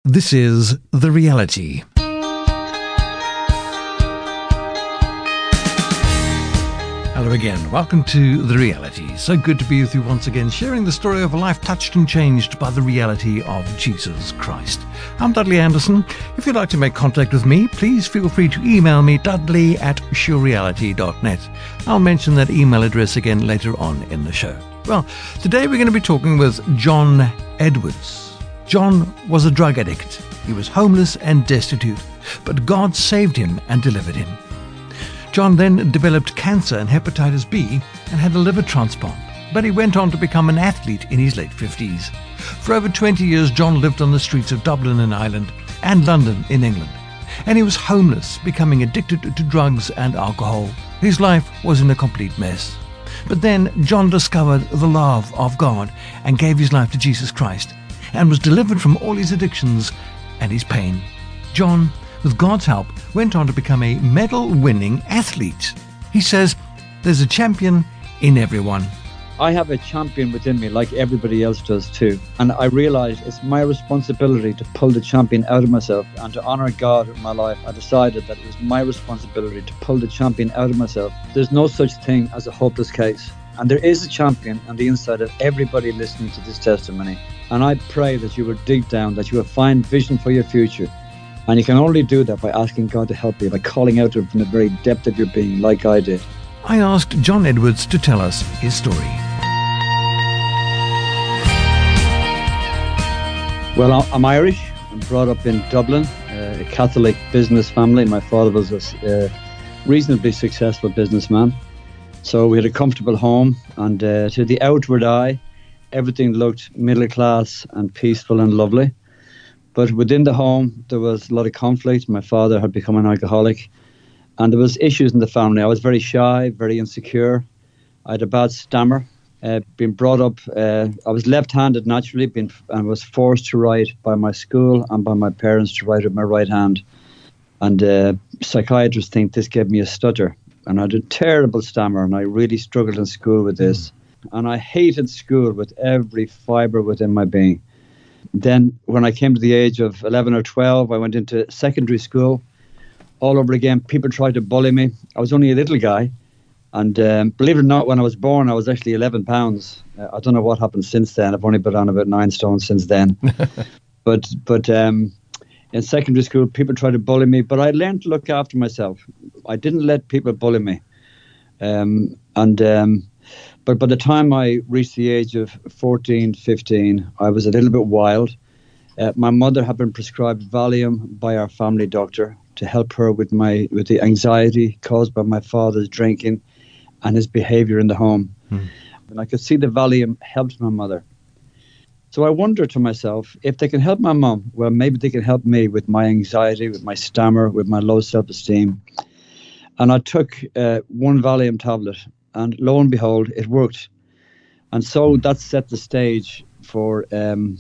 This is The Reality. Hello again. Welcome to The Reality. So good to be with you once again, sharing the story of a life touched and changed by the reality of Jesus Christ. I'm Dudley Anderson. If you'd like to make contact with me, please feel free to email me, dudley@surereality.net. I'll mention that email address again later on in the show. Well, today we're going to be talking with John Edwards. John was a drug addict. He was homeless and destitute, but God saved him and delivered him. John then developed cancer and hepatitis B and had a liver transplant, but he went on to become an athlete in his late 50s. For over 20 years, John lived on the streets of Dublin in Ireland and London in England, and he was homeless, becoming addicted to drugs and alcohol. His life was in a complete mess. But then John discovered the love of God and gave his life to Jesus Christ, and was delivered from all his addictions and his pain. John, with God's help, went on to become a medal-winning athlete. He says, there's a champion in everyone. I have a champion within me like everybody else does too. And I realize it's my responsibility to pull the champion out of myself and to honor God in my life. I decided that it was my responsibility to pull the champion out of myself. There's no such thing as a hopeless case. And there is a champion on the inside of everybody listening to this testimony. And I pray that you will dig down, that you will find vision for your future. And you can only do that by asking God to help you, by calling out to Him from the very depth of your being, like I did. I asked John Edwards to tell us his story. Well, I'm Irish. I'm brought up in Dublin, a Catholic business family. My father was a reasonably successful businessman. So we had a comfortable home, and to the outward eye, everything looked middle class and peaceful and lovely. But within the home, there was a lot of conflict. My father had become an alcoholic, and there was issues in the family. I was very shy, very insecure. I had a bad stammer. Been brought up, I was left-handed naturally, and was forced to write by my school and by my parents to write with my right hand. And psychiatrists think this gave me a stutter. And I had a terrible stammer, and I really struggled in school with this. And I hated school with every fibre within my being. Then when I came to the age of 11 or 12, I went into secondary school. All over again, people tried to bully me. I was only a little guy. And believe it or not, when I was born, I was actually 11 pounds. I don't know what happened since then. I've only put on about 9 stone since then. But in secondary school, people tried to bully me, but I learned to look after myself. I didn't let people bully me. But by the time I reached the age of 14, 15, I was a little bit wild. My mother had been prescribed Valium by our family doctor to help her with the anxiety caused by my father's drinking and his behavior in the home. And I could see the Valium helped my mother. So I wondered to myself, if they can help my mum, well, maybe they can help me with my anxiety, with my stammer, with my low self-esteem. And I took one Valium tablet, and lo and behold, it worked. And so that set the stage for the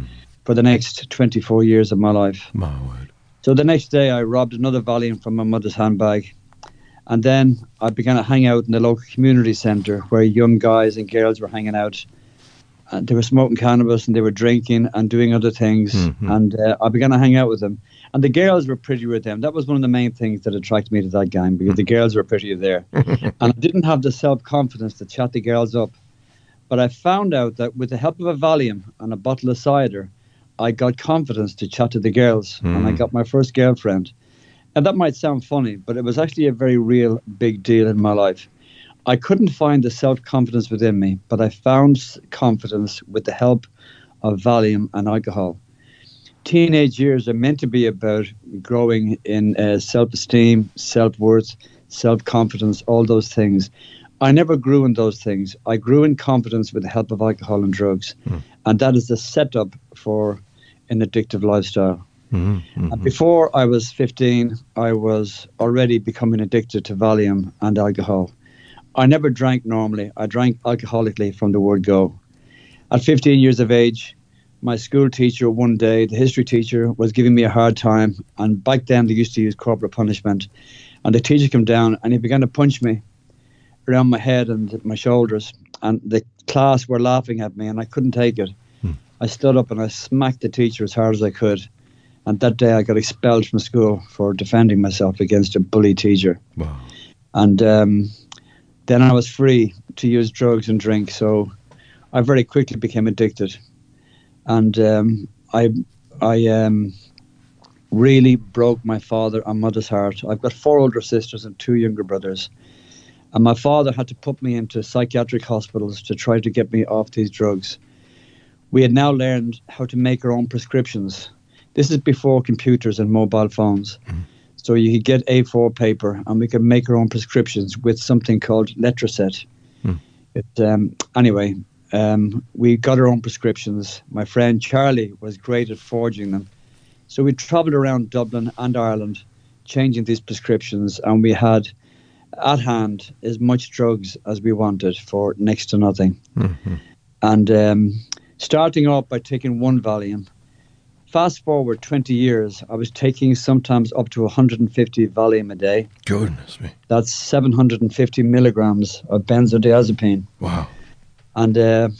next 24 years of my life. My word. So the next day, I robbed another Valium from my mother's handbag. And then I began to hang out in the local community centre where young guys and girls were hanging out. And they were smoking cannabis and they were drinking and doing other things. And I began to hang out with them. And the girls were pretty with them. That was one of the main things that attracted me to that gang, because the girls were prettier there. And I didn't have the self-confidence to chat the girls up. But I found out that with the help of a Valium and a bottle of cider, I got confidence to chat to the girls. And I got my first girlfriend. And that might sound funny, but it was actually a very real big deal in my life. I couldn't find the self-confidence within me, but I found confidence with the help of Valium and alcohol. Teenage years are meant to be about growing in self-esteem, self-worth, self-confidence, all those things. I never grew in those things. I grew in confidence with the help of alcohol and drugs. And that is the setup for an addictive lifestyle. And before I was 15, I was already becoming addicted to Valium and alcohol. I never drank normally. I drank alcoholically from the word go. At 15 years of age, my school teacher one day, the history teacher, was giving me a hard time. And back then they used to use corporal punishment. And the teacher came down and he began to punch me around my head and my shoulders. And the class were laughing at me and I couldn't take it. I stood up and I smacked the teacher as hard as I could. And that day I got expelled from school for defending myself against a bully teacher. Wow. And then I was free to use drugs and drink. So I very quickly became addicted. And I really broke my father and mother's heart. I've got 4 older sisters and 2 younger brothers. And my father had to put me into psychiatric hospitals to try to get me off these drugs. We had now learned how to make our own prescriptions. This is before computers and mobile phones. Mm. So you could get A4 paper and we could make our own prescriptions with something called Letraset. Mm. We got our own prescriptions. My friend Charlie was great at forging them. So we travelled around Dublin and Ireland changing these prescriptions, and we had at hand as much drugs as we wanted for next to nothing. Mm-hmm. And starting off by taking 1 Valium. Fast forward 20 years, I was taking sometimes up to 150 Valium a day. Goodness me. That's 750 milligrams of benzodiazepine. Wow. And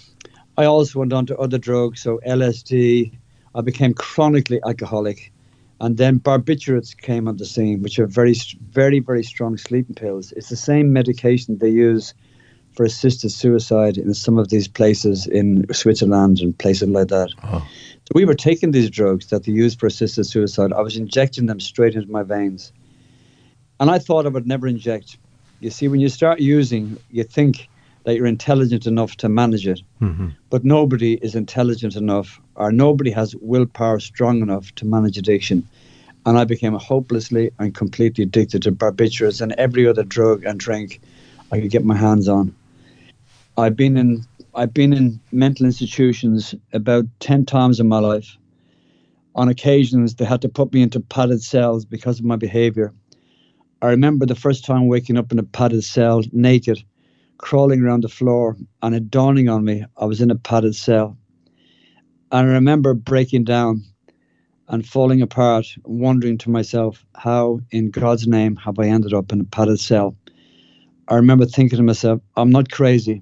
I also went on to other drugs, so LSD. I became chronically alcoholic. And then barbiturates came on the scene, which are very, very, very strong sleeping pills. It's the same medication they use for assisted suicide in some of these places in Switzerland and places like that. Oh. So we were taking these drugs that they use for assisted suicide. I was injecting them straight into my veins. And I thought I would never inject. You see, when you start using, you think that you're intelligent enough to manage it. Mm-hmm. But nobody is intelligent enough, or nobody has willpower strong enough to manage addiction. And I became hopelessly and completely addicted to barbiturates and every other drug and drink I could get my hands on. I've been in mental institutions about 10 times in my life. On occasions, they had to put me into padded cells because of my behavior. I remember the first time waking up in a padded cell, naked, crawling around the floor, and it dawning on me I was in a padded cell. And I remember breaking down and falling apart, wondering to myself, how in God's name have I ended up in a padded cell? I remember thinking to myself, I'm not crazy.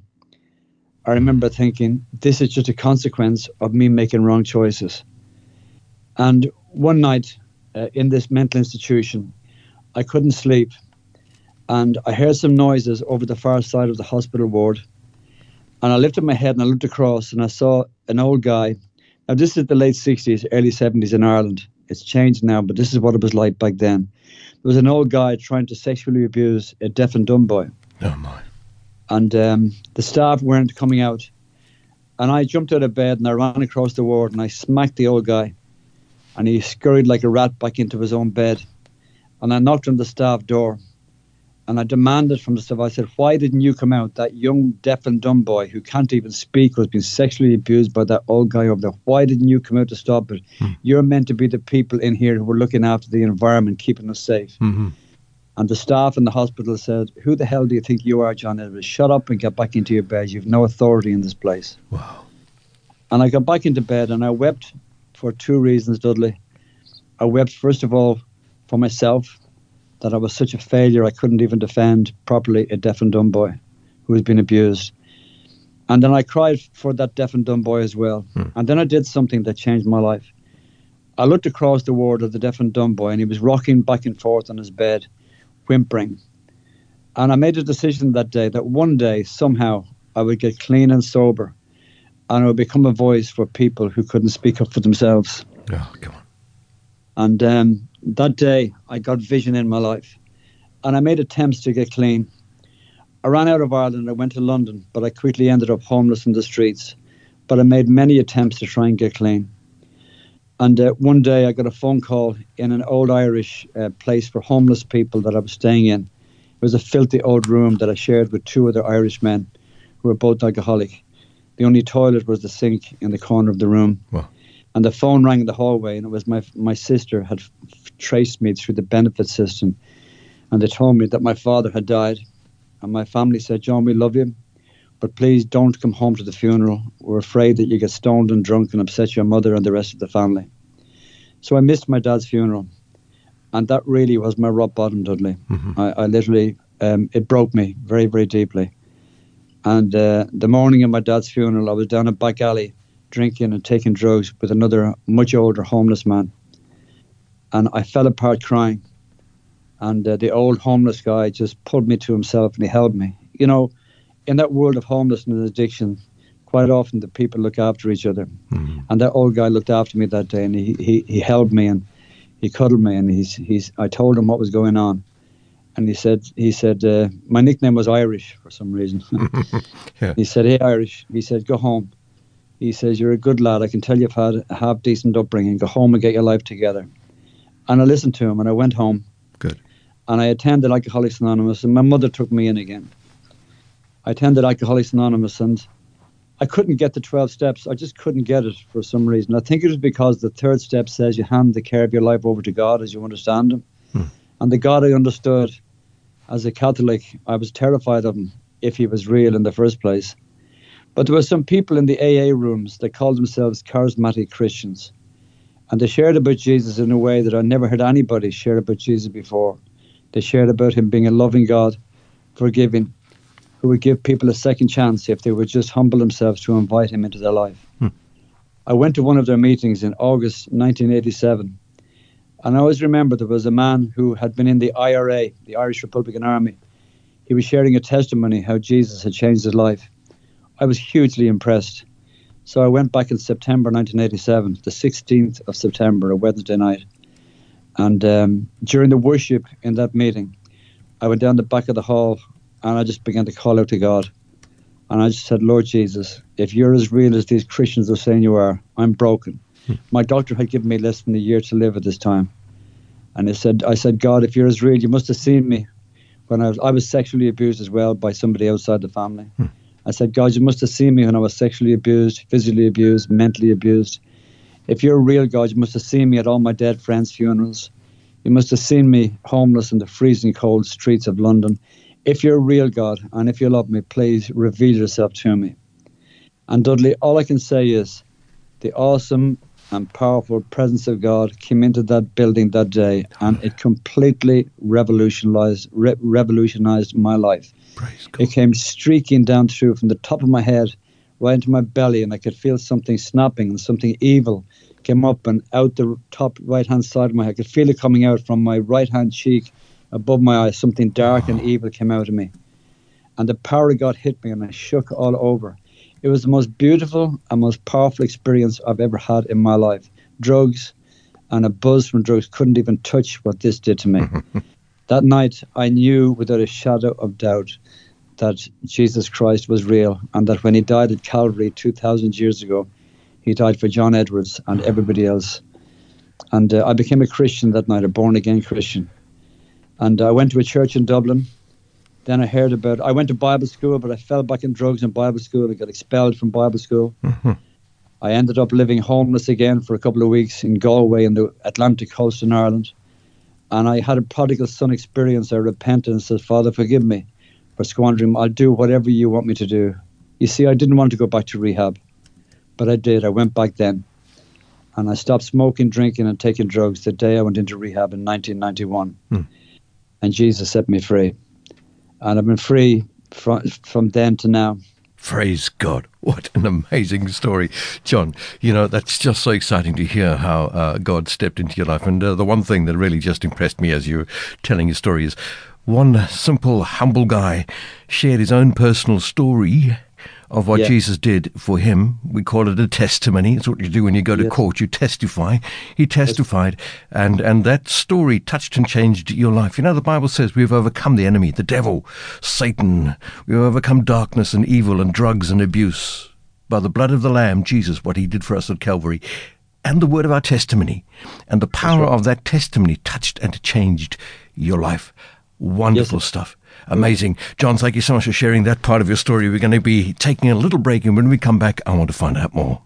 I remember thinking, this is just a consequence of me making wrong choices. And one night in this mental institution, I couldn't sleep. And I heard some noises over the far side of the hospital ward. And I lifted my head and I looked across and I saw an old guy. Now, this is the late 60s, early 70s in Ireland. It's changed now, but this is what it was like back then. There was an old guy trying to sexually abuse a deaf and dumb boy. Oh, my. And the staff weren't coming out. And I jumped out of bed and I ran across the ward and I smacked the old guy. And he scurried like a rat back into his own bed. And I knocked on the staff door. And I demanded from the staff, I said, why didn't you come out? That young deaf and dumb boy who can't even speak was being sexually abused by that old guy over there. Why didn't you come out to stop it? You're meant to be the people in here who are looking after the environment, keeping us safe. Mm-hmm. And the staff in the hospital said, who the hell do you think you are, John Edwards? Shut up and get back into your bed. You have no authority in this place. Wow. And I got back into bed and I wept for 2 reasons, Dudley. I wept, first of all, for myself, that I was such a failure I couldn't even defend properly a deaf and dumb boy who was being abused. And then I cried for that deaf and dumb boy as well. And then I did something that changed my life. I looked across the ward of the deaf and dumb boy and he was rocking back and forth on his bed, whimpering. And I made a decision that day that one day, somehow, I would get clean and sober and I would become a voice for people who couldn't speak up for themselves. Oh, come on. And that day, I got vision in my life. And I made attempts to get clean. I ran out of Ireland. I went to London, but I quickly ended up homeless in the streets. But I made many attempts to try and get clean. And one day, I got a phone call in an old Irish place for homeless people that I was staying in. It was a filthy old room that I shared with 2 other Irish men who were both alcoholic. The only toilet was the sink in the corner of the room. Wow. And the phone rang in the hallway, and it was my sister had traced me through the benefit system. And they told me that my father had died. And my family said, John, we love you, but please don't come home to the funeral. We're afraid that you get stoned and drunk and upset your mother and the rest of the family. So I missed my dad's funeral. And that really was my rock bottom, Dudley. Mm-hmm. I literally, it broke me very, very deeply. And the morning of my dad's funeral, I was down a back alley drinking and taking drugs with another much older homeless man. and I fell apart crying. And the old homeless guy just pulled me to himself and he held me. You know, in that world of homelessness and addiction, quite often the people look after each other. Mm-hmm. And that old guy looked after me that day, and he held me and he cuddled me, and I told him what was going on. And he said, my nickname was Irish for some reason. Yeah. He said, hey, Irish. He said, go home. He says, you're a good lad. I can tell you've had a half-decent upbringing. Go home and get your life together. And I listened to him, and I went home. Good. And I attended Alcoholics Anonymous, and my mother took me in again. I attended Alcoholics Anonymous, and I couldn't get the 12 steps. I just couldn't get it for some reason. I think it was because the third step says you hand the care of your life over to God as you understand Him. And the God I understood as a Catholic, I was terrified of Him if He was real in the first place. But there were some people in the AA rooms that called themselves charismatic Christians. And they shared about Jesus in a way that I never heard anybody share about Jesus before. They shared about Him being a loving God, forgiving, who would give people a second chance if they would just humble themselves to invite Him into their life. I went to one of their meetings in August 1987. And I always remember there was a man who had been in the IRA, the Irish Republican Army. He was sharing a testimony how Jesus had changed his life. I was hugely impressed. So I went back in September 1987, the 16th of September, a Wednesday night. And during the worship in that meeting, I went down the back of the hall and I just began to call out to God. And I just said, Lord Jesus, if you're as real as these Christians are saying you are, I'm broken. My doctor had given me less than a year to live at this time. And I said, God, if you're as real, you must have seen me when I was sexually abused as well by somebody outside the family. I said, God, you must have seen me when I was sexually abused, physically abused, mentally abused. If you're a real God, you must have seen me at all my dead friends' funerals. You must have seen me homeless in the freezing cold streets of London. If you're a real God, and if you love me, please reveal yourself to me. And Dudley, all I can say is the awesome and powerful presence of God came into that building that day, and it completely revolutionized my life. Praise God. It came streaking down through from the top of my head right into my belly, and I could feel something snapping, and something evil came up and out the top right-hand side of my head. I could feel it coming out from my right-hand cheek above my eye. Something dark and evil came out of me. And the power of God hit me, and I shook all over. It was the most beautiful and most powerful experience I've ever had in my life. Drugs and a buzz from drugs couldn't even touch what this did to me. That night, I knew without a shadow of doubt that Jesus Christ was real, and that when He died at Calvary 2,000 years ago, He died for John Edwards and everybody else. And I became a Christian that night, a born-again Christian. And I went to a church in Dublin. Then I went to Bible school, but I fell back in drugs in Bible school. I got expelled from Bible school. I ended up living homeless again for a couple of weeks in Galway in the Atlantic coast in Ireland. And I had a prodigal son experience. I repented and said, Father, forgive me for squandering. I'll do whatever you want me to do. You see, I didn't want to go back to rehab, but I did. I went back then. And I stopped smoking, drinking, and taking drugs the day I went into rehab in 1991. And Jesus set me free. And I've been free from then to now. Praise God. What an amazing story. John, you know, that's just so exciting to hear how God stepped into your life. And the one thing that really just impressed me as you were telling your story is one simple, humble guy shared his own personal story of what Jesus did for him. We call it a testimony. It's what you do when you go to court. You testify. He testified, and that story touched and changed your life. You know, the Bible says we've overcome the enemy, the devil, Satan. We've overcome darkness and evil and drugs and abuse by the blood of the Lamb, Jesus, what He did for us at Calvary, and the word of our testimony. And the power of that testimony touched and changed your life. Wonderful stuff. Amazing. John, thank you so much for sharing that part of your story. We're going to be taking a little break, and when we come back, I want to find out more.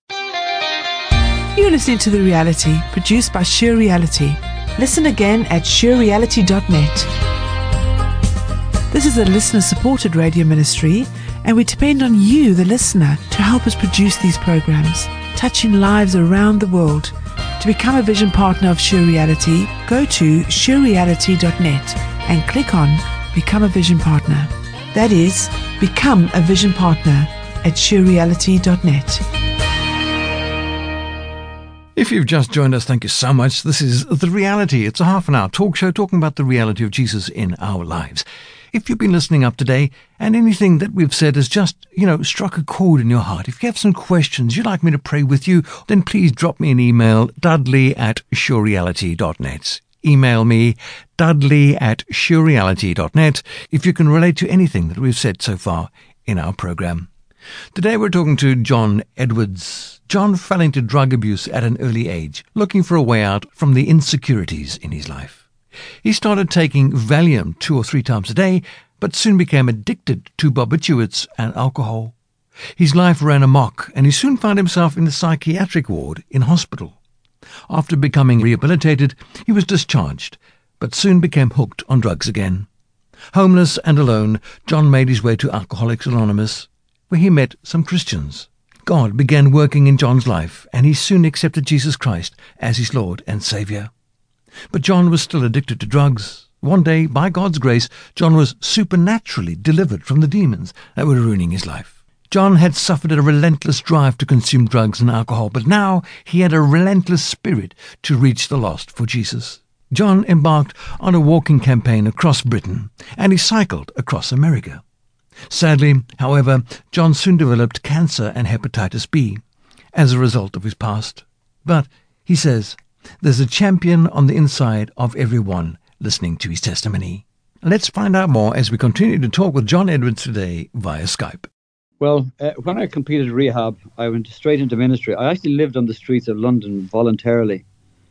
You're listening to The Reality, produced by Sheer Reality. Listen again at sheerreality.net. This is a listener-supported radio ministry, and we depend on you, the listener, to help us produce these programs, touching lives around the world. To become a vision partner of Sheer Reality, go to sheerreality.net and click on Become a Vision Partner. That is, become a vision partner at sheerreality.net. If you've just joined us, thank you so much. This is The Reality. It's a half-an-hour talk show talking about the reality of Jesus in our lives. If you've been listening up today and anything that we've said has just, struck a chord in your heart, if you have some questions you'd like me to pray with you, then please drop me an email, dudley@surereality.net. Email me, dudley@surereality.net, if you can relate to anything that we've said so far in our program. Today we're talking to John Edwards. John fell into drug abuse at an early age, looking for a way out from the insecurities in his life. He started taking Valium 2 or 3 times a day, but soon became addicted to barbiturates and alcohol. His life ran amok, and he soon found himself in the psychiatric ward in hospital. After becoming rehabilitated, he was discharged, but soon became hooked on drugs again. Homeless and alone, John made his way to Alcoholics Anonymous, where he met some Christians. God began working in John's life, and he soon accepted Jesus Christ as his Lord and Saviour. But John was still addicted to drugs. One day, by God's grace, John was supernaturally delivered from the demons that were ruining his life. John had suffered a relentless drive to consume drugs and alcohol, but now he had a relentless spirit to reach the lost for Jesus. John embarked on a walking campaign across Britain, and he cycled across America. Sadly, however, John soon developed cancer and hepatitis B as a result of his past. But, he says, there's a champion on the inside of everyone listening to his testimony. Let's find out more as we continue to talk with John Edwards today via Skype. Well, when I completed rehab, I went straight into ministry. I actually lived on the streets of London voluntarily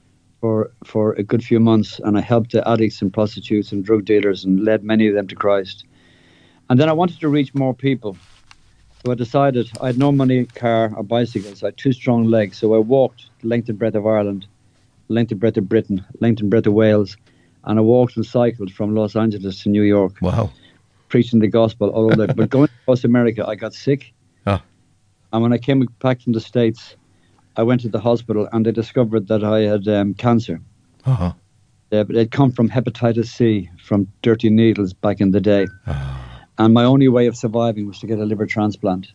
for a good few months, and I helped the addicts and prostitutes and drug dealers and led many of them to Christ. And then I wanted to reach more people. So I decided I had no money, car or bicycles. I had 2 strong legs. So I walked the length and breadth of Ireland, length and breadth of Britain, length and breadth of Wales. And I walked and cycled from Los Angeles to New York. Wow. Preaching the gospel all over there. But going across America, I got sick. Oh. And when I came back from the States, I went to the hospital and they discovered that I had cancer. Uh-huh. But it come from hepatitis C, from dirty needles back in the day. Oh. And my only way of surviving was to get a liver transplant.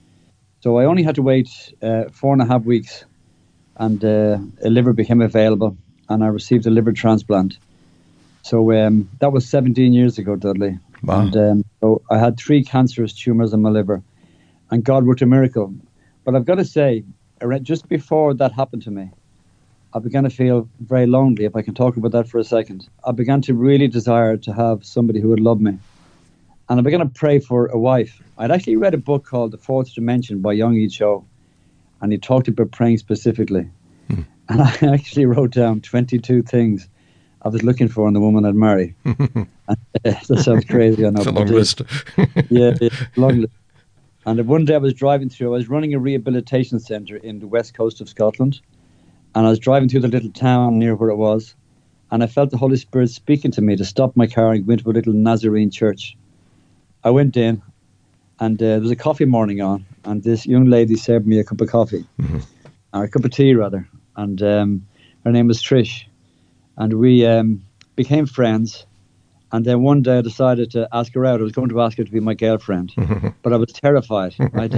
So I only had to wait 4.5 weeks, and a liver became available, and I received a liver transplant. So that was 17 years ago, Dudley. Wow. And so I had 3 cancerous tumours in my liver, and God worked a miracle. But I've got to say, just before that happened to me, I began to feel very lonely, if I can talk about that for a second. I began to really desire to have somebody who would love me. And I began to pray for a wife. I'd actually read a book called The Fourth Dimension by Young-E Cho, and he talked about praying specifically. And I actually wrote down 22 things I was looking for in the woman I'd marry. And, that sounds crazy, I know. It's a long list. Yeah, long list. And one day I was running a rehabilitation centre in the west coast of Scotland, and I was driving through the little town near where it was, and I felt the Holy Spirit speaking to me to stop my car and go into a little Nazarene church. I went in, and there was a coffee morning on, and this young lady served me a cup of coffee, or a cup of tea rather, and her name was Trish, and we became friends. And then one day I decided to ask her out. I was going to ask her to be my girlfriend, but I was terrified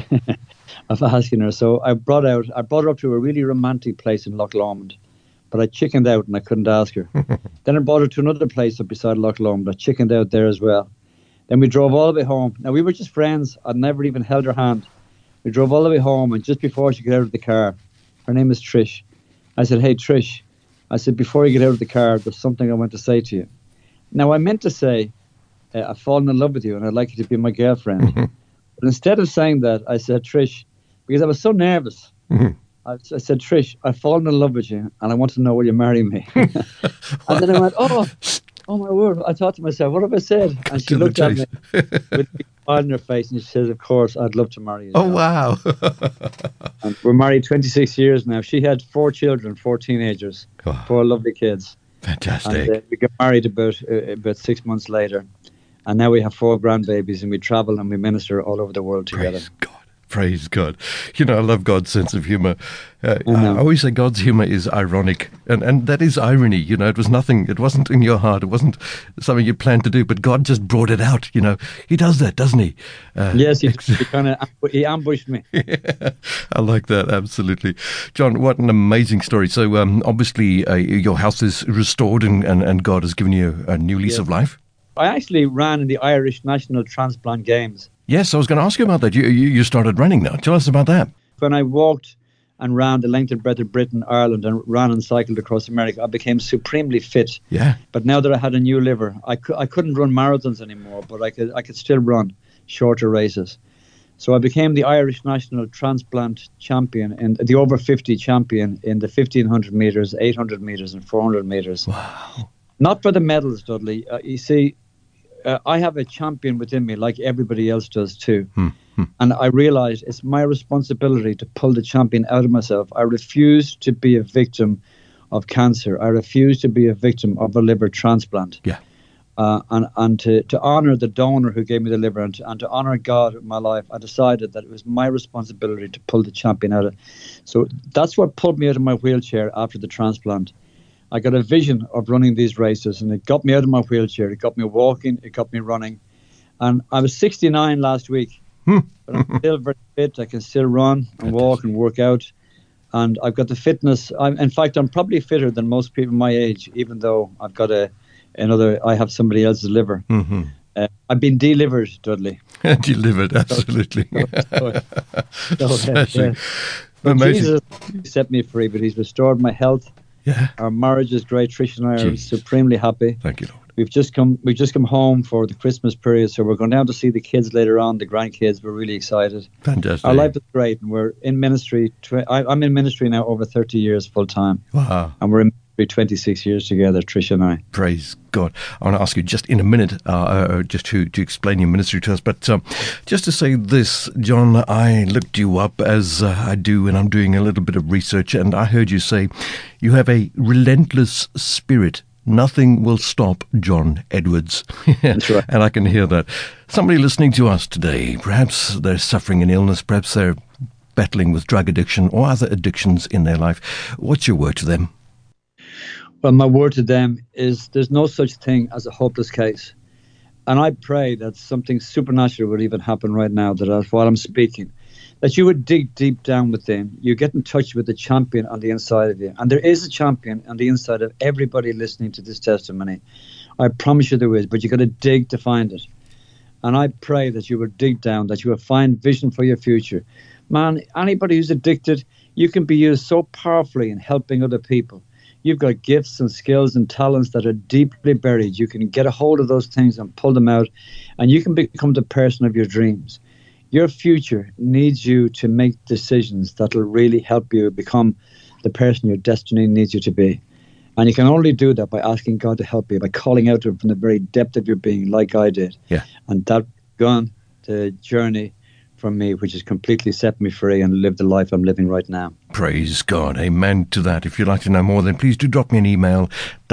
of asking her. So I brought her up to a really romantic place in Loch Lomond, but I chickened out and I couldn't ask her. Then I brought her to another place up beside Loch Lomond. I chickened out there as well. Then we drove all the way home. Now, we were just friends. I'd never even held her hand. We drove all the way home, and just before she got out of the car, her name is Trish. I said, "Hey, Trish," I said, "before you get out of the car, there's something I want to say to you." Now, I meant to say, "I've fallen in love with you, and I'd like you to be my girlfriend." But instead of saying that, I said, "Trish," because I was so nervous. I said, "Trish, I've fallen in love with you, and I want to know will you marry me?" And then I went, Oh my word. I thought to myself, what have I said? And she looked at me with a smile on her face and she says, "Of course, I'd love to marry you." Oh, wow. And we're married 26 years now. She had 4 children, 4 teenagers, 4 lovely kids. Fantastic. And we got married about 6 months later. And now we have 4 grandbabies, and we travel and we minister all over the world together. Praise God. Praise God. You know, I love God's sense of humor. I always say God's humor is ironic. And that is irony. You know, it wasn't in your heart. It wasn't something you planned to do, but God just brought it out. You know, he does that, doesn't he? Yes, he ambushed me. Yeah, I like that. Absolutely. John, what an amazing story. So obviously your health is restored and God has given you a new lease of life. I actually ran in the Irish National Transplant Games. Yes, I was going to ask you about that. You started running now. Tell us about that. When I walked and ran the length and breadth of Britain, Ireland, and ran and cycled across America, I became supremely fit. Yeah. But now that I had a new liver, I couldn't run marathons anymore, but I could still run shorter races. So I became the Irish National Transplant Champion and the over 50 champion in the 1500 meters, 800 meters, and 400 meters. Wow. Not for the medals, Dudley. You see, I have a champion within me, like everybody else does too. And I realized it's my responsibility to pull the champion out of myself. I refuse to be a victim of cancer. I refuse to be a victim of a liver transplant. Yeah. And to honor the donor who gave me the liver and to honor God in my life, I decided that it was my responsibility to pull the champion out of it. So that's what pulled me out of my wheelchair after the transplant. I got a vision of running these races, and it got me out of my wheelchair. It got me walking. It got me running. And I was 69 last week, but I'm still very fit. I can still run and walk and work out. And I've got the fitness. In fact, I'm probably fitter than most people my age, even though I've got I have somebody else's liver. I've been delivered, Dudley. Delivered, absolutely. Jesus set me free, but he's restored my health. Yeah. Our marriage is great. Trish and I are supremely happy. Thank you, Lord. We've just come home for the Christmas period, so we're going down to see the kids later on, the grandkids. We're really excited. Fantastic. Our life is great, and we're in ministry. I'm in ministry now over 30 years full time. Wow. And we're in ministry 26 years together, Trish and I. Praise God. I want to ask you just in a minute, just to explain your ministry to us, but just to say this, John, I looked you up as I do, and I'm doing a little bit of research, and I heard you say you have a relentless spirit. Nothing will stop John Edwards. That's right. And I can hear that. Somebody listening to us today, perhaps they're suffering an illness, perhaps they're battling with drug addiction or other addictions in their life. What's your word to them? Well, my word to them is there's no such thing as a hopeless case. And I pray that something supernatural would even happen right now, that while I'm speaking, that you would dig deep down within. You get in touch with the champion on the inside of you. And there is a champion on the inside of everybody listening to this testimony. I promise you there is, but you got to dig to find it. And I pray that you would dig down, that you will find vision for your future. Man, anybody who's addicted, you can be used so powerfully in helping other people. You've got gifts and skills and talents that are deeply buried. You can get a hold of those things and pull them out, and you can become the person of your dreams. Your future needs you to make decisions that will really help you become the person your destiny needs you to be. And you can only do that by asking God to help you, by calling out to him from the very depth of your being, like I did. Yeah. And that began the journey from me, which has completely set me free and lived the life I'm living right now. Praise God. Amen to that. If you'd like to know more, then please do drop me an email,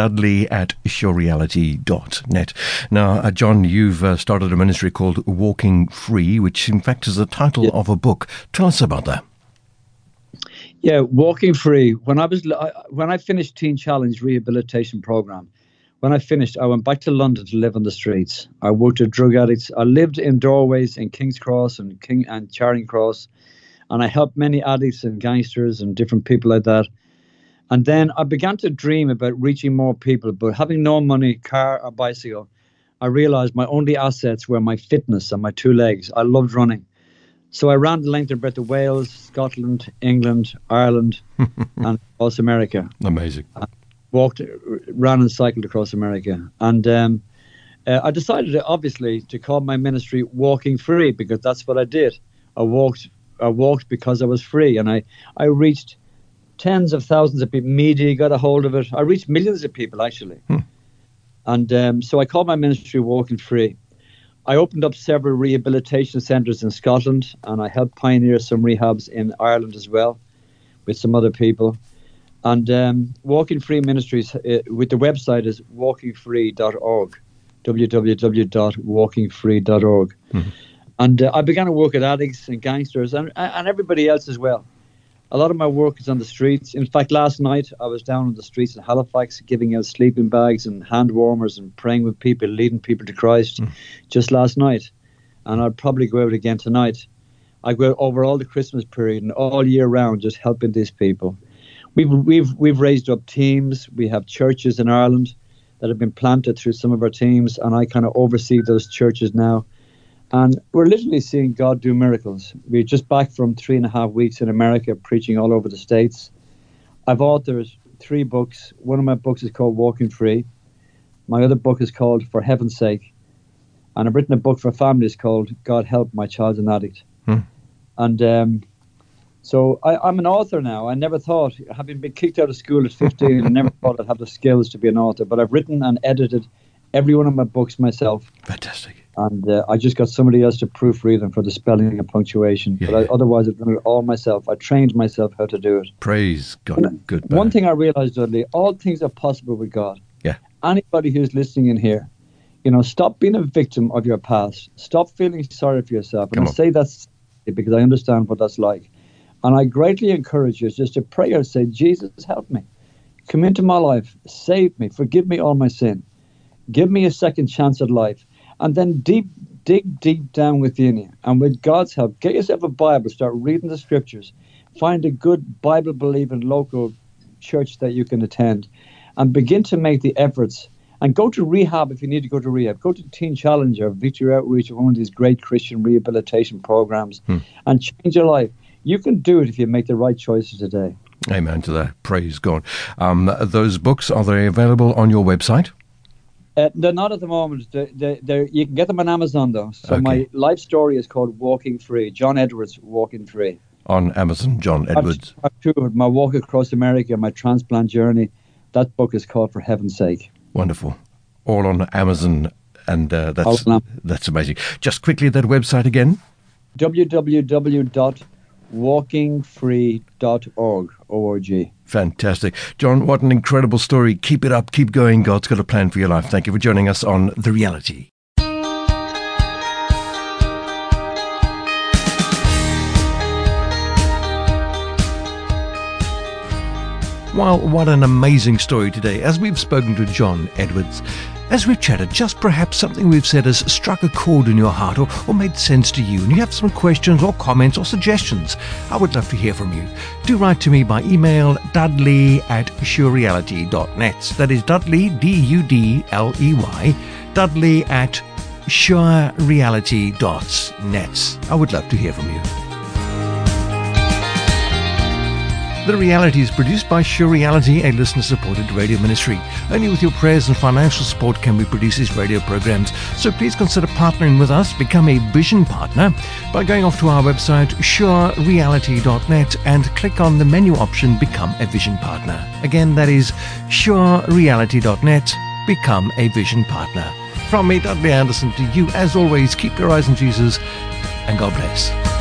dudley@surereality.net. Now, John, you've started a ministry called Walking Free, which in fact is the title of a book. Tell us about that. Yeah, Walking Free. When I finished Teen Challenge rehabilitation program, when I finished, I went back to London to live on the streets. I worked with drug addicts. I lived in doorways in King's Cross and Charing Cross, and I helped many addicts and gangsters and different people like that. And then I began to dream about reaching more people, but having no money, car or bicycle, I realized my only assets were my fitness and my two legs. I loved running. So I ran the length and breadth of Wales, Scotland, England, Ireland, and across America. Amazing. Ran and cycled across America. And I decided, obviously, to call my ministry Walking Free, because that's what I did. I walked because I was free. And I reached tens of thousands of people. Media got a hold of it. I reached millions of people, actually. And so I called my ministry Walking Free. I opened up several rehabilitation centres in Scotland, and I helped pioneer some rehabs in Ireland as well with some other people. And Walking Free Ministries, with the website is walkingfree.org, www.walkingfree.org. And I began to work with addicts and gangsters and everybody else as well. A lot of my work is on the streets. In fact, last night I was down on the streets in Halifax giving out sleeping bags and hand warmers and praying with people, leading people to Christ just last night. And I'll probably go out again tonight. I go out over all the Christmas period and all year round just helping these people. We've raised up teams. We have churches in Ireland that have been planted through some of our teams, and I kind of oversee those churches now. And we're literally seeing God do miracles. We're just back from 3.5 weeks in America preaching all over the States. I've authored 3 books. One of my books is called Walking Free. My other book is called For Heaven's Sake. And I've written a book for families called God Help My Child's an Addict. And so I'm an author now. I never thought, having been kicked out of school at 15, I never thought I'd have the skills to be an author. But I've written and edited every one of my books myself. Fantastic. And I just got somebody else to proofread them for the spelling and punctuation. Yeah. But otherwise, I've done it all myself. I trained myself how to do it. Praise God. Good. One thing I realized, Dudley, all things are possible with God. Yeah. Anybody who's listening in here, stop being a victim of your past. Stop feeling sorry for yourself. And I say that's because I understand what that's like. And I greatly encourage you just to pray and say, Jesus, help me. Come into my life. Save me. Forgive me all my sin. Give me a second chance at life. And then dig deep down within you. And with God's help, get yourself a Bible. Start reading the scriptures. Find a good Bible-believing local church that you can attend. And begin to make the efforts. And go to rehab if you need to go to rehab. Go to Teen Challenge or Victory Outreach or one of these great Christian rehabilitation programs. And change your life. You can do it if you make the right choices today. Amen to that. Praise God. Those books, are they available on your website? They're not at the moment. You can get them on Amazon, though. So my life story is called Walking Free. John Edwards, Walking Free. On Amazon, John Edwards. My walk across America, my transplant journey. That book is called For Heaven's Sake. Wonderful. All on Amazon, and that's amazing. Just quickly, that website again. www.walkingfree.org. Fantastic. John, what an incredible story. Keep it up. Keep going. God's got a plan for your life. Thank you for joining us on The Reality. Well, what an amazing story today, as we've spoken to John Edwards. As we've chatted, just perhaps something we've said has struck a chord in your heart or made sense to you, and you have some questions or comments or suggestions. I would love to hear from you. Do write to me by email, dudley@surereality.net. That is Dudley, Dudley, Dudley@surereality.net. I would love to hear from you. The Reality is produced by Sure Reality, a listener-supported radio ministry. Only with your prayers and financial support can we produce these radio programs. So please consider partnering with us. Become a vision partner by going off to our website, surereality.net, and click on the menu option, Become a Vision Partner. Again, that is surereality.net, Become a Vision Partner. From me, Dudley Anderson, to you, as always, keep your eyes on Jesus, and God bless.